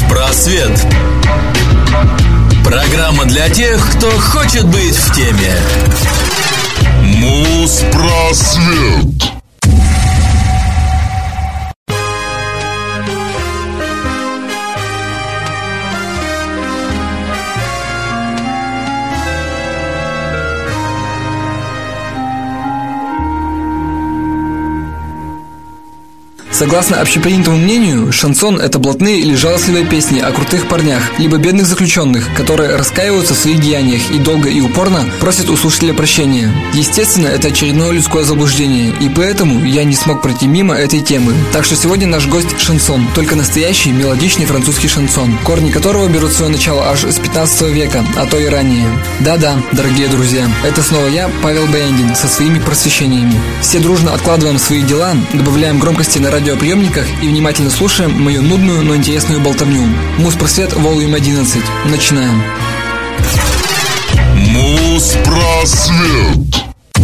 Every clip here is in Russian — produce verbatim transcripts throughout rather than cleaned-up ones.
Муз-просвет. Программа для тех, кто хочет быть в теме. Муз-просвет. Согласно общепринятому мнению, шансон – это блатные или жалостливые песни о крутых парнях, либо бедных заключенных, которые раскаиваются в своих деяниях и долго и упорно просят у слушателя прощения. Естественно, это очередное людское заблуждение, и поэтому я не смог пройти мимо этой темы. Так что сегодня наш гость – шансон, только настоящий мелодичный французский шансон, корни которого берут свое начало аж с пятнадцатого века, а то и ранее. Да-да, дорогие друзья, это снова я, Павел Баяндин, со своими просвещениями. Все дружно откладываем свои дела, добавляем громкости на радио приемниках и внимательно слушаем мою нудную, но интересную болтовню. Муз-просвет, Волюм одиннадцать. Начинаем. Муз-просвет.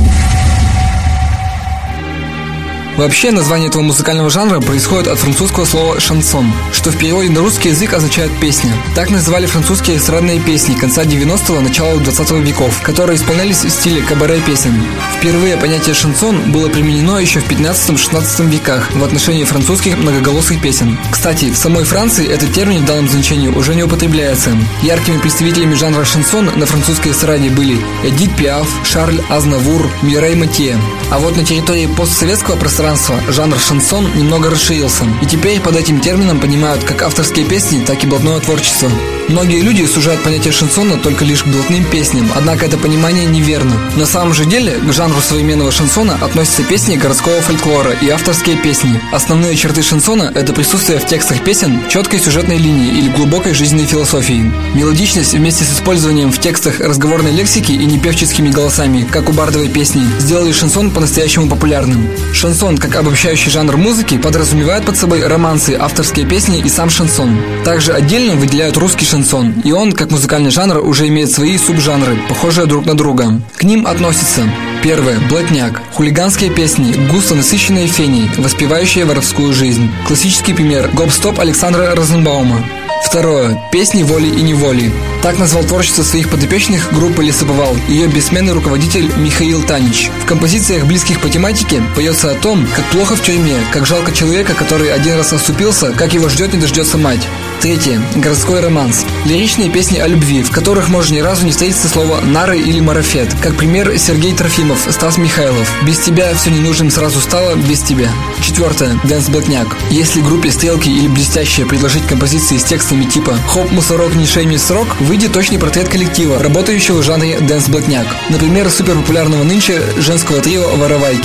Вообще, название этого музыкального жанра происходит от французского слова «шансон», что в переводе на русский язык означает «песня». Так называли французские эстрадные песни конца девяностого, начала двадцатого веков, которые исполнялись в стиле кабаре-песен. Впервые понятие «шансон» было применено еще в пятнадцатом-шестнадцатом веках в отношении французских многоголосых песен. Кстати, в самой Франции этот термин в данном значении уже не употребляется. Яркими представителями жанра шансон на французской эстраде были Эдит Пиаф, Шарль Азнавур, Мирей Матье. А вот на территории постсоветского пространства жанр шансон немного расширился, и теперь под этим термином понимают как авторские песни, так и блатное творчество. Многие люди сужают понятие шансона только лишь к блатным песням, однако это понимание неверно. На самом же деле к жанру современного шансона относятся песни городского фольклора и авторские песни. Основные черты шансона – это присутствие в текстах песен четкой сюжетной линии или глубокой жизненной философии. Мелодичность вместе с использованием в текстах разговорной лексики и непевческими голосами, как у бардовой песни, сделали шансон по-настоящему популярным. Шансон как обобщающий жанр музыки подразумевает под собой романсы, авторские песни и сам шансон. Также отдельно выделяют русский шансон, и он, как музыкальный жанр, уже имеет свои субжанры, похожие друг на друга. К ним относятся: первое – блатняк, хулиганские песни, густо насыщенные феней, воспевающие воровскую жизнь. Классический пример – гоп-стоп Александра Розенбаума. Второе – песни воли и неволи. Так назвал творчество своих подопечных группы «Лесоповал» ее бессменный руководитель Михаил Танич. В композициях, близких по тематике, поется о том, как плохо в тюрьме, как жалко человека, который один раз оступился, как его ждет не дождется мать. Третье – городской романс. Лиричные песни о любви, в которых можно ни разу не встретиться слово «нары» или «марафет». Как пример, Сергей Трофимов, Стас Михайлов. «Без тебя все ненужным сразу стало, без тебя». Четвертое – дэнс-блатняк. Если группе «Стрелки» или «Блестящие» предложить композиции с текстами типа «Хоп, мусорок, не шейми срок», выйдет точный портрет коллектива, работающего в жанре дэнс-блатняк. Например, суперпопулярного нынче женского трио «Воровайки».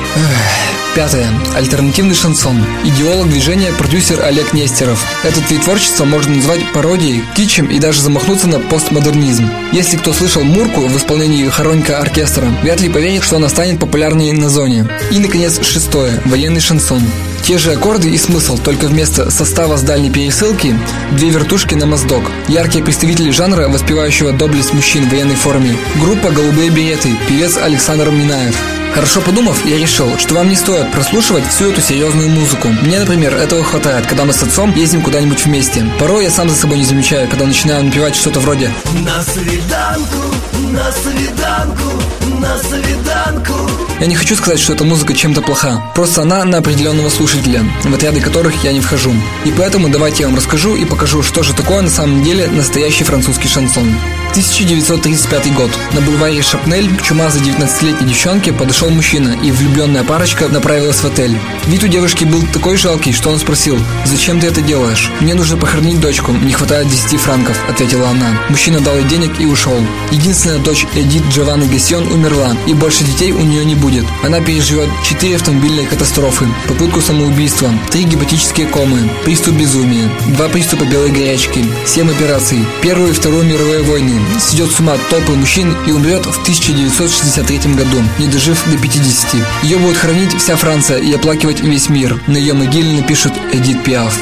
Пятое. Альтернативный шансон. Идеолог движения продюсер Олег Нестеров. Этот вид творчества можно назвать пародией, китчем и даже замахнуться на постмодернизм. Если кто слышал Мурку в исполнении Хоронька оркестра, вряд ли поверит, что она станет популярной на зоне. И, наконец, шестое. Военный шансон. Те же аккорды и смысл, только вместо состава с дальней пересылки две вертушки на моздок. Яркие представители жанра, воспевающего доблесть мужчин в военной форме. Группа «Голубые береты», певец Александр Минаев. Хорошо подумав, я решил, что вам не стоит прослушивать всю эту серьезную музыку. Мне, например, этого хватает, когда мы с отцом ездим куда-нибудь вместе. Порой я сам за собой не замечаю, когда начинаю напевать что-то вроде «На свиданку, на свиданку, на свиданку». Я не хочу сказать, что эта музыка чем-то плоха. Просто она на определенного слушателя, в отряды которых я не вхожу. И поэтому давайте я вам расскажу и покажу, что же такое на самом деле настоящий французский шансон. тысяча девятьсот тридцать пятый год. На бульваре Шапнель к чумазой девятнадцатилетней девчонке подошел мужчина, и влюбленная парочка направилась в отель. Вид у девушки был такой жалкий, что он спросил: «Зачем ты это делаешь?» «Мне нужно похоронить дочку, не хватает десяти франков», — ответила она. Мужчина дал ей денег и ушел. Единственная дочь Эдит Джованны Гассион умерла, и больше детей у нее не будет. Она переживет четыре автомобильные катастрофы, попытку самоубийства, три гепатические комы, приступ безумия, два приступа белой горячки, семь операций, Первую и Вторую мировые войны, сойдет с ума от толпы мужчин и умрет в тысяча девятьсот шестьдесят третьем году, не дожив до пятидесяти. Ее будет хранить вся Франция и оплакивать весь мир. На ее могиле напишут Эдит Пиаф.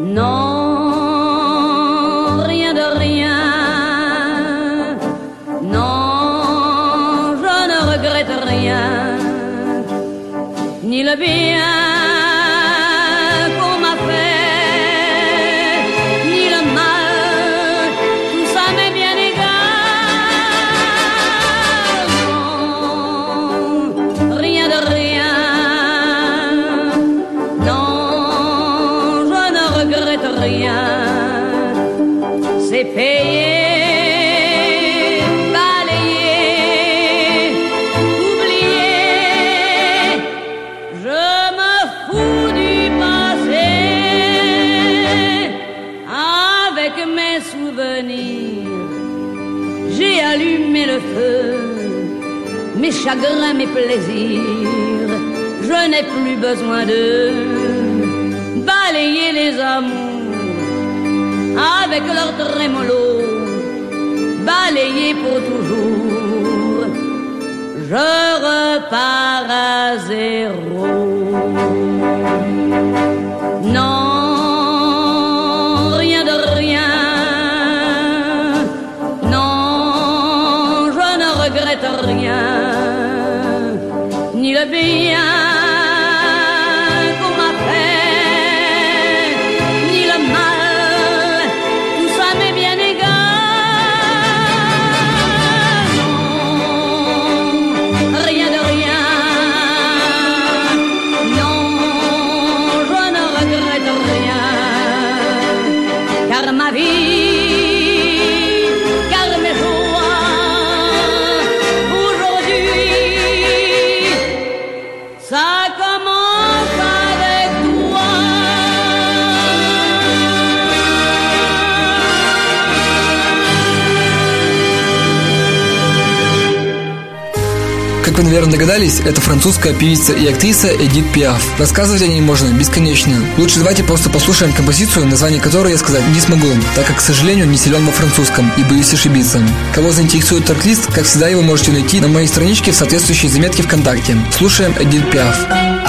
Non, rien de rien. ni le bien qu'on m'a fait, ni le mal, tout ça m'est bien égal. Non, rien de rien, non, je ne regrette rien, c'est payé. J'ai allumé le feu, mes chagrins, mes plaisirs, je n'ai plus besoin de balayer les amours avec leur trémolo, balayer pour toujours, je repars à zéro. Non, rien, ni le bien qu'on m'a fait, ni le mal, tout ça m'est bien égal. Non, rien de rien, non, je ne regrette rien, car ma vie, Как вы, наверное, догадались, это французская певица и актриса Эдит Пиаф. Рассказывать о ней можно бесконечно. Лучше давайте просто послушаем композицию, название которой я сказать не смогу, так как, к сожалению, не силен во французском и боюсь ошибиться. Кого заинтересует трек-лист, как всегда, его можете найти на моей страничке в соответствующей заметке ВКонтакте. Слушаем Эдит Пиаф.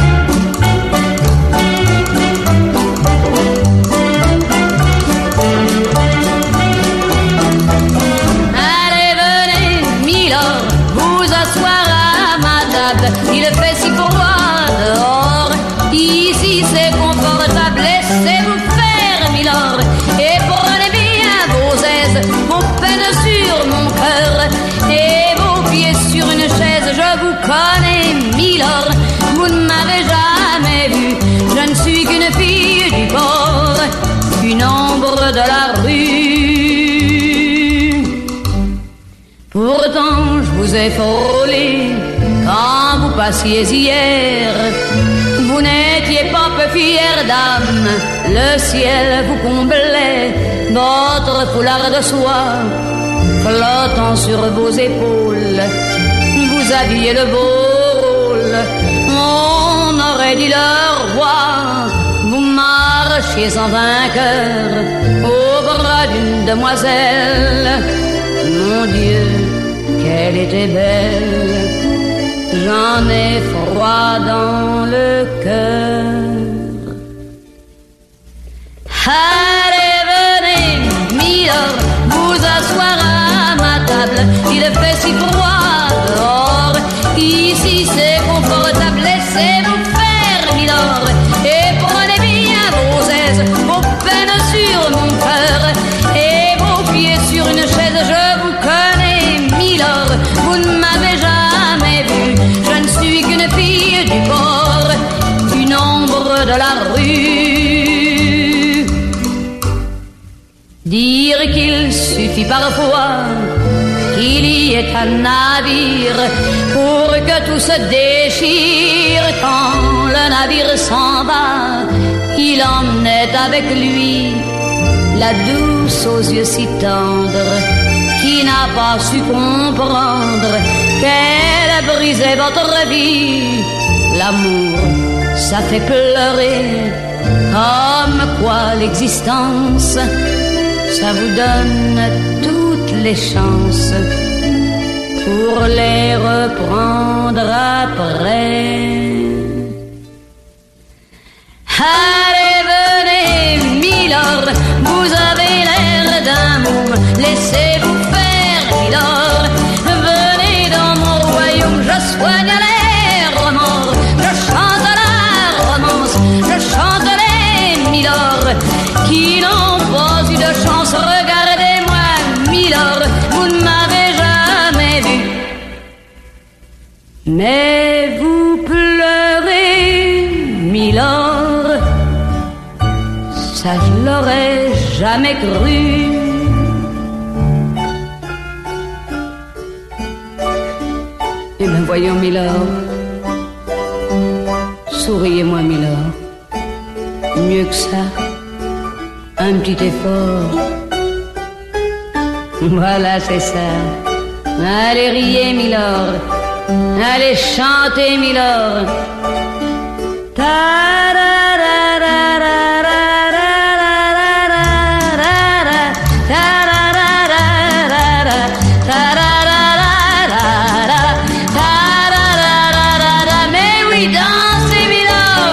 Il fait si froid dehors, ici c'est confortable, laissez-vous faire, milord, et prenez bien vos aises, vos peines sur mon cœur, et vos pieds sur une chaise, je vous connais, milord, vous ne m'avez jamais vu, je ne suis qu'une fille du port, une ombre de la rue. Pourtant je vous ai frôlé quand vous passiez hier, vous n'étiez pas peu fière d'âme, le ciel vous comblait, votre foulard de soie flottant sur vos épaules, vous aviez le beau rôle, on aurait dit le roi, vous marchiez sans vainqueur au bras d'une demoiselle, mon Dieu, qu'elle était belle. J'en ai froid dans le cœur. Allez, venez, milord, vous asseoir à ma table. Il fait si froid dehors, ici c'est confortable. Laissez-vous faire, milord, et prenez bien vos aises, vos peines sur mon cœur, et vos pieds sur une chaise. Je vous connais, milord, vous ne m'avez jamais vu. Je ne suis qu'une fille du port, une ombre de la rue. Dire qu'il suffit parfois qu'il y ait un navire pour que tout se déchire. Quand le navire s'en va, il emmenait avec lui la douce aux yeux si tendres qui n'a pas su comprendre qu'elle a brisé votre vie. L'amour, ça fait pleurer, comme quoi l'existence, ça vous donne toutes les chances pour les reprendre après. Allez, venez, milord, vous avez l'air d'amour, laissez-vous faire, milord. Venez dans mon royaume, je soigne les remords, je chante la Ça je l'aurais jamais cru. Eh bien voyons Milord, souriez-moi Milord. Mieux que ça, un petit effort. Voilà c'est ça. Allez riez Milord, allez chanter Milord. Mais oui, dansez Milord.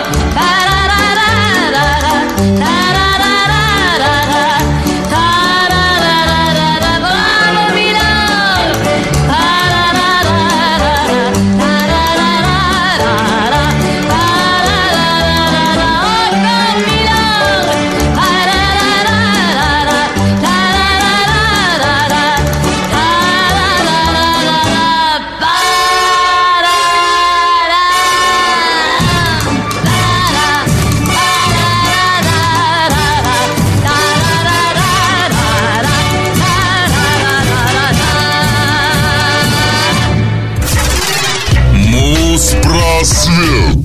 Bravo Milord. Муз-просвет.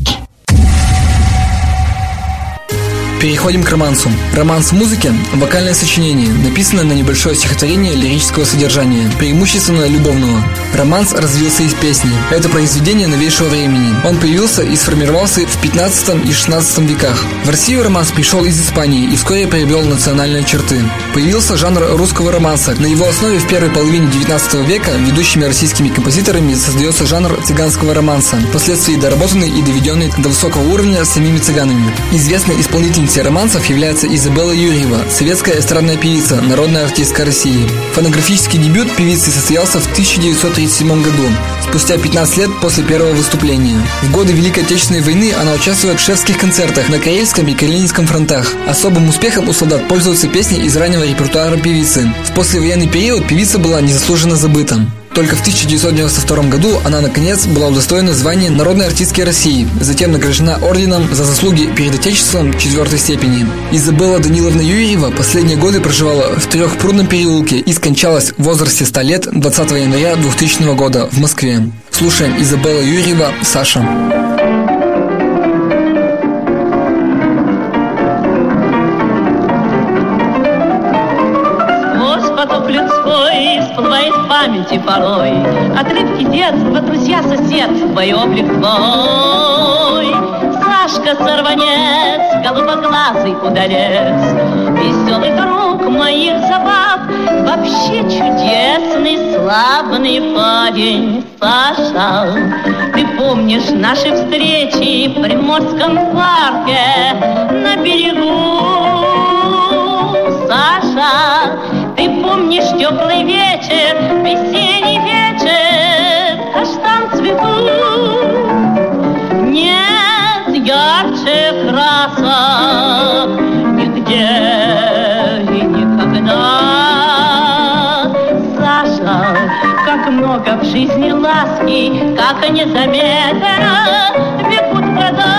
Переходим к романсу. Романс в музыке – вокальное сочинение, написанное на небольшое стихотворение лирического содержания, преимущественно любовного. Романс развился из песни. Это произведение новейшего времени. Он появился и сформировался в пятнадцатом и шестнадцатом веках. В Россию романс пришел из Испании и вскоре приобрел национальные черты. Появился жанр русского романса. На его основе в первой половине девятнадцатого века ведущими российскими композиторами создается жанр цыганского романса, впоследствии доработанный и доведенный до высокого уровня самими цыганами. Известной исполнительницей романсов является Изабелла Юрьева, советская эстрадная певица, народная артистка России. Фонографический дебют певицы состоялся в тысяча девятьсот тридцать седьмом году, спустя пятнадцать лет после первого выступления. В годы Великой Отечественной войны она участвует в шефских концертах на Карельском и Калининском фронтах. Особым успехом у солдат пользуются песни из раннего репертуара певицы. В послевоенный период певица была незаслуженно забыта. Только в тысяча девятьсот девяносто втором году она, наконец, была удостоена звания народной артистки России, затем награждена орденом за заслуги перед Отечеством четвертой степени. Изабелла Даниловна Юрьева последние годы проживала в Трехпрудном переулке и скончалась в возрасте ста лет двадцатого января двухтысячного года в Москве. Слушаем Изабелла Юрьева «Саша». Всплывает в памяти порой отрывки детства, друзья, соседство и облик твой. Сашка сорванец, голубоглазый удалец, веселый друг моих забав, вообще чудесный, славный парень Саша. Ты помнишь наши встречи в Приморском парке на берегу, Саша? Ты помнишь теплый вечер, весенний вечер, каштан цветут? Нет ярче красок нигде и никогда. Саша, как много в жизни ласки, как незаметно бегут года.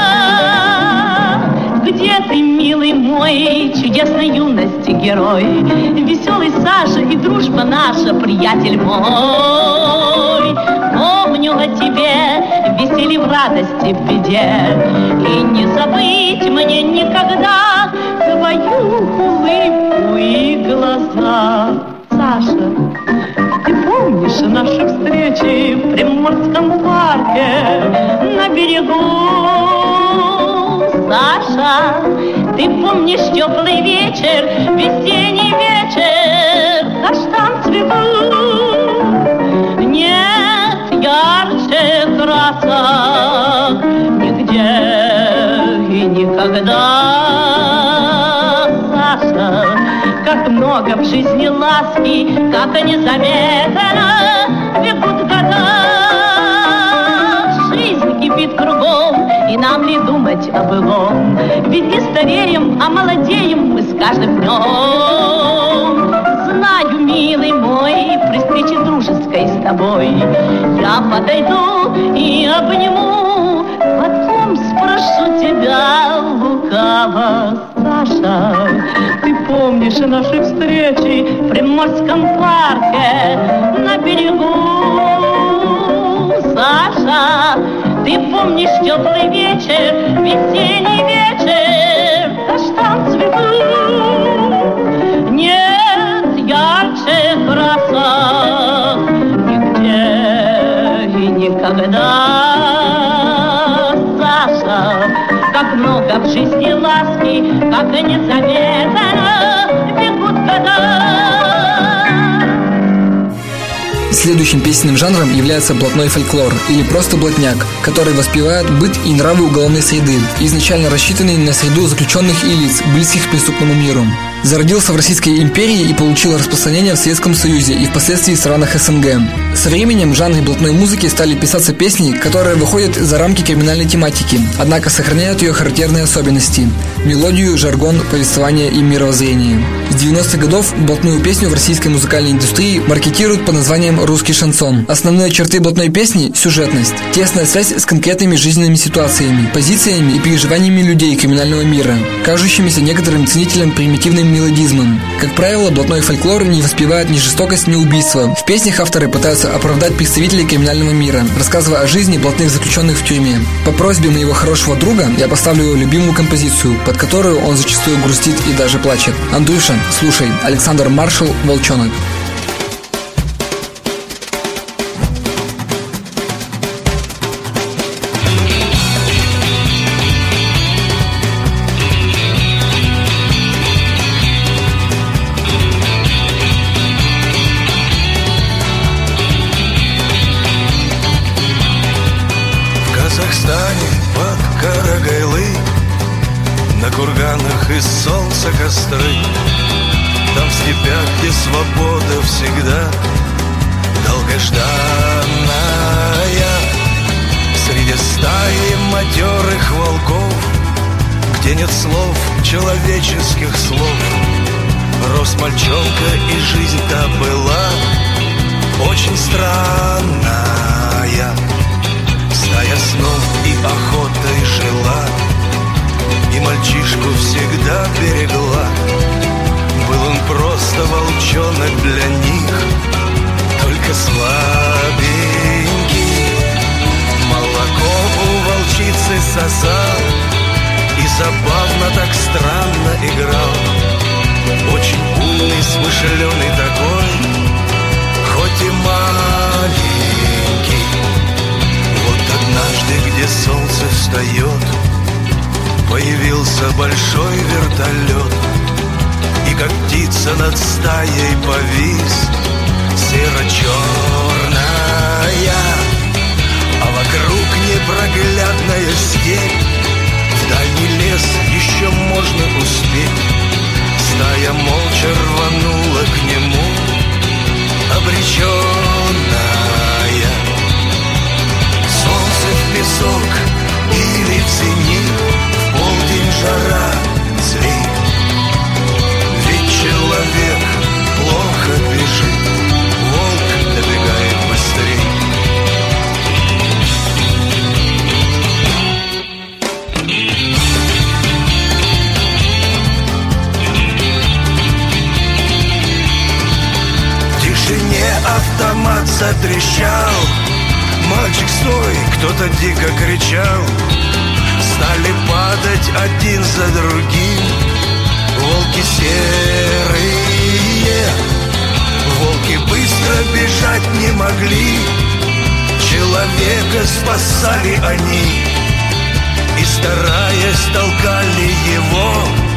Где ты, милый мой, чудесной юности герой? Веселый Саша и дружба наша, приятель мой. Помню о тебе, веселье в радости, в беде, и не забыть мне никогда твою улыбку и глаза. Саша, ты помнишь наши встречи в Приморском парке на берегу? Саша, ты помнишь теплый вечер, весенний вечер, каштан цветут? Нет ярче красок нигде и никогда. Саша, как много в жизни ласки, как незаметно бегут года. Жизнь кипит кругом, и нам ли думать о былом? Ведь не стареем, а молодеем мы с каждым днем. Знаю, милый мой, при встрече дружеской с тобой я подойду и обниму, потом спрошу тебя лукаво. Саша, ты помнишь наши встречи в Приморском парке на берегу? Саша, ты помнишь теплый вечер, весенний вечер, каштан цветут? Нет ярче красок нигде и никогда. Саша, как много в жизни ласки, как незаметно бегут года. Следующим песенным жанром является блатной фольклор, или просто блатняк, который воспевает быт и нравы уголовной среды, изначально рассчитанный на среду заключенных и лиц, близких к преступному миру. Зародился в Российской империи и получил распространение в Советском Союзе и впоследствии в странах СНГ. Со временем в жанре блатной музыки стали писаться песни, которые выходят за рамки криминальной тематики, однако сохраняют ее характерные особенности – мелодию, жаргон, повествование и мировоззрение. С девяностых годов блатную песню в российской музыкальной индустрии маркетируют под названием «русский шансон». Основные черты блатной песни – сюжетность, тесная связь с конкретными жизненными ситуациями, позициями и переживаниями людей криминального мира, кажущимися некоторым ценителям примитивным мелодизмом. Как правило, блатной фольклор не воспевает ни жестокость, ни убийство. В песнях авторы пытаются оправдать представителей криминального мира, рассказывая о жизни блатных заключенных в тюрьме. По просьбе моего хорошего друга я поставлю его любимую композицию, под которую он зачастую грустит и даже плачет. Андрюша, слушай, Александр Маршал, «Волчонок». Под Карагайлы на курганах из солнца костры, там в степях, где свобода всегда долгожданная, среди стаи матерых волков, где нет слов, человеческих слов, рос мальчонка, и жизнь-то была очень странная. Стая снов и охотой жила, и мальчишку всегда берегла. Был он просто волчонок для них, только слабенький. Молоко у волчицы сосал и забавно так странно играл. Очень умный, смышленый такой, хоть и маленький. Однажды, где солнце встает, появился большой вертолет, и как птица над стаей повис, серо-черная, а вокруг непроглядная степь, в дальний лес еще можно успеть. Стая молча рванула к нему, обреченная. Солнце в песок или в зенит, в полдень жара, злит. Ведь человек плохо бежит, волк добегает быстрей. В тишине автомат затрещал. Мальчик, стой! Кто-то дико кричал. Стали падать один за другим волки серые. Волки быстро бежать не могли, человека спасали они, и, стараясь, толкали его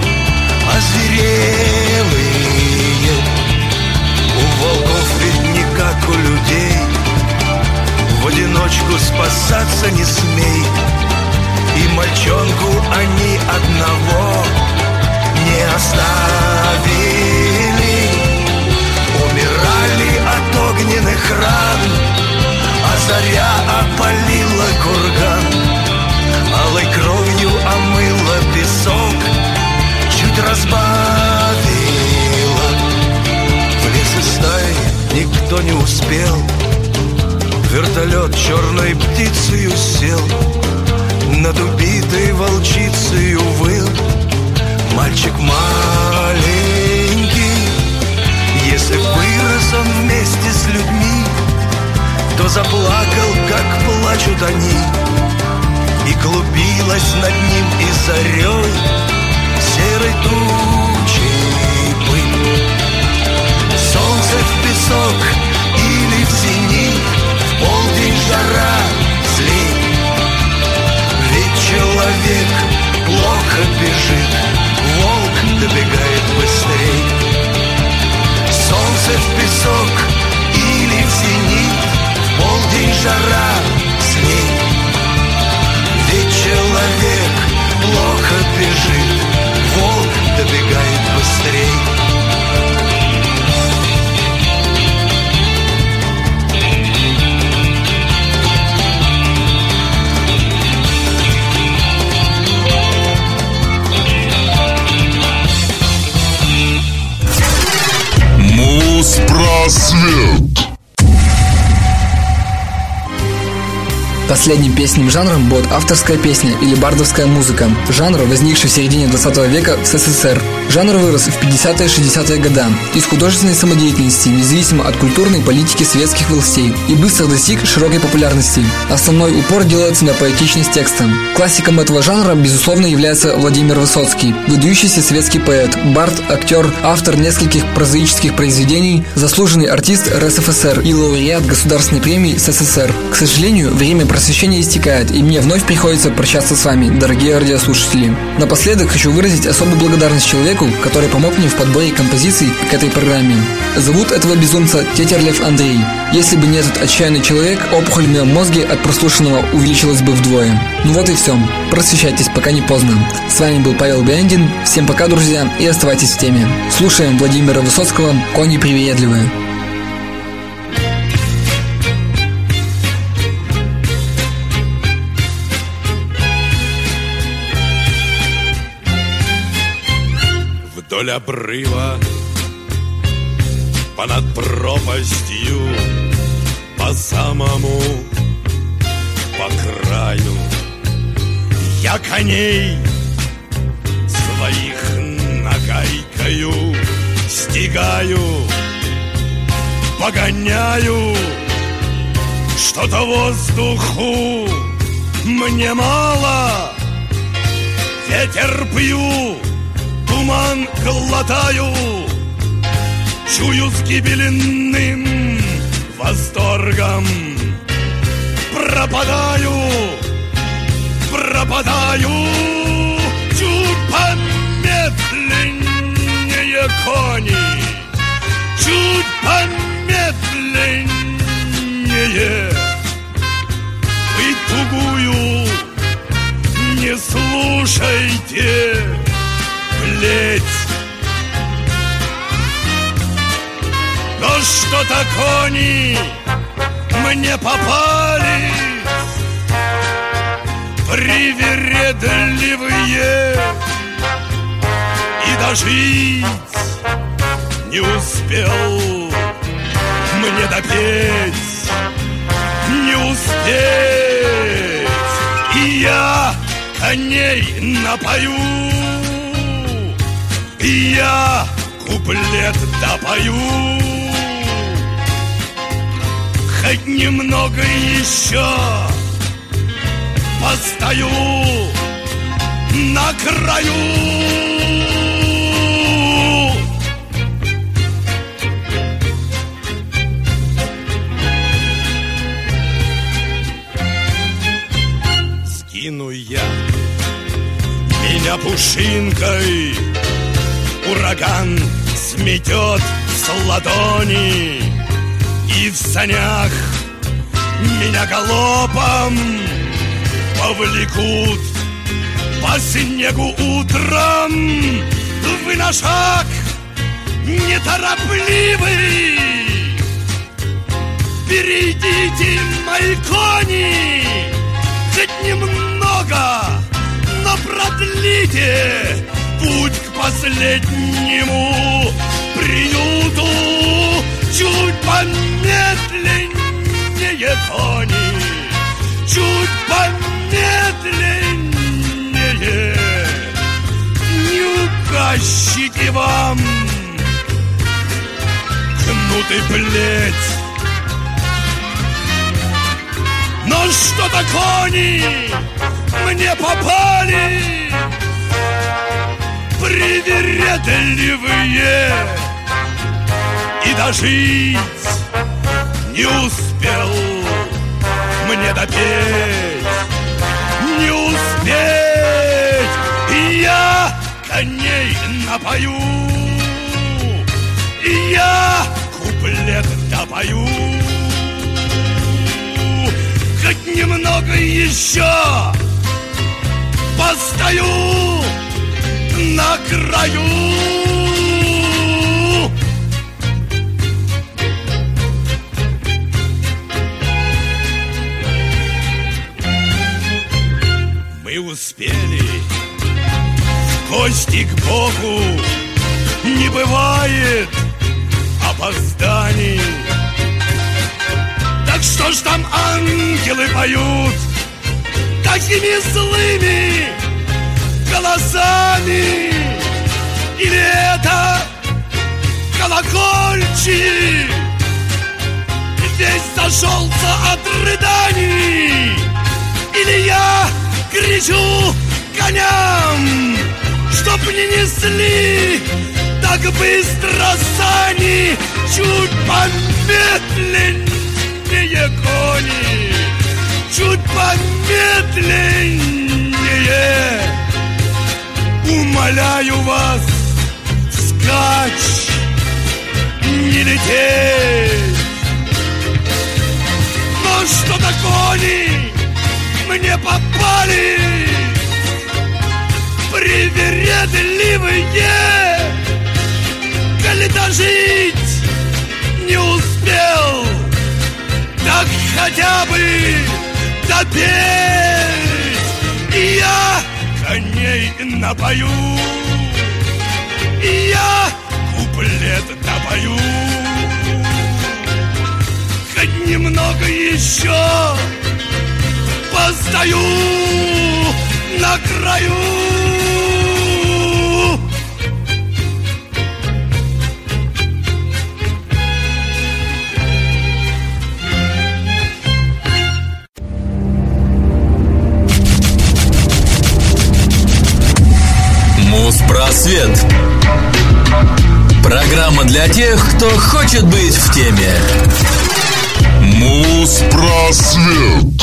озверелые. У волков ведь не как у людей, в одиночку спасаться не смей. И мальчонку они одного не оставили. Умирали от огненных ран, а заря опалила курган, алой кровью омыла песок, чуть разбавила. В лес и стаи никто не успел, вертолет черной птицею сел, над убитой волчицею выл. мальчик маленький. Если вырос он вместе с людьми, то заплакал, как плачут они. И клубилась над ним и зарей серой тучей пыль. Солнце в песок или в зенит, в полдень жара, слив. Ведь человек плохо бежит, волк добегает быстрей. Солнце в песок или в зенит, в полдень жара, снег. Ведь человек плохо бежит, волк добегает быстрей. Муз-просвет. Последним песенным жанром будет авторская песня или бардовская музыка, жанр, возникший в середине двадцатого века в СССР. Жанр вырос в пятидесятые-шестидесятые годы из художественной самодеятельности, независимо от культурной политики светских властей, и быстро достиг широкой популярности. Основной упор делается на поэтичность текста. Классиком этого жанра, безусловно, является Владимир Высоцкий, выдающийся светский поэт, бард, актер, автор нескольких прозаических произведений, заслуженный артист РСФСР и лауреат Государственной премии СССР. К сожалению, время просвещения истекает, и мне вновь приходится прощаться с вами, дорогие радиослушатели. Напоследок хочу выразить особую благодарность человеку, который помог мне в подборе композиций к этой программе. Зовут этого безумца Тетерлев Андрей. Если бы не этот отчаянный человек, опухоль в моем мозге от прослушанного увеличилась бы вдвое. Ну вот и все. Просвещайтесь, пока не поздно. С вами был Павел Бяндин. Всем пока, друзья, и оставайтесь в теме. Слушаем Владимира Высоцкого «Кони привередливые». Вдоль обрыва, понад пропастью, по самому, по краю, я коней своих нагайкою стигаю, погоняю, что-то воздуху мне мало, ветер пью, туман глотаю, чую с гибельным восторгом. Пропадаю, пропадаю, чуть помедленнее кони, чуть помедленнее. Вы тугую не слушайте, плеть. Но что-то кони мне попались привередливые, и дожить не успел мне допеть, не успеть, и я коней напою, и я куплет допою. Хоть немного еще постою на краю. Скину я меня пушинкой, ураган сметет с ладони, и в санях меня галопом повлекут по снегу утром. Вы на шаг неторопливый, перейдите, мои кони, хоть немного, но продлите путь к последнему приюту. Чуть помедленнее кони, чуть помедленнее. Не тащите вам кнут и плеть. Но что-то кони мне попали привередливые, и дожить не успел мне допеть, не успеть, и я коней напою, и я куплет допою. Хоть немного еще постою на краю. Мы успели в гости к Богу, не бывает опозданий. Так что ж там ангелы поют такими злыми голосами? Или это колокольчик весь зашелся от рыданий? Или я кричу коням, чтоб не несли так быстро сани, чуть помедленнее кони, чуть помедленнее. Умоляю вас, вскачь, не лететь. Но что-то кони мне попали привередливые, коли дожить не успел, так хотя бы допеть. И я коней напою, и я куплет допою. Хоть немного еще постою на краю. Муспросвет. Программа для тех, кто хочет быть в теме. Муспросвет.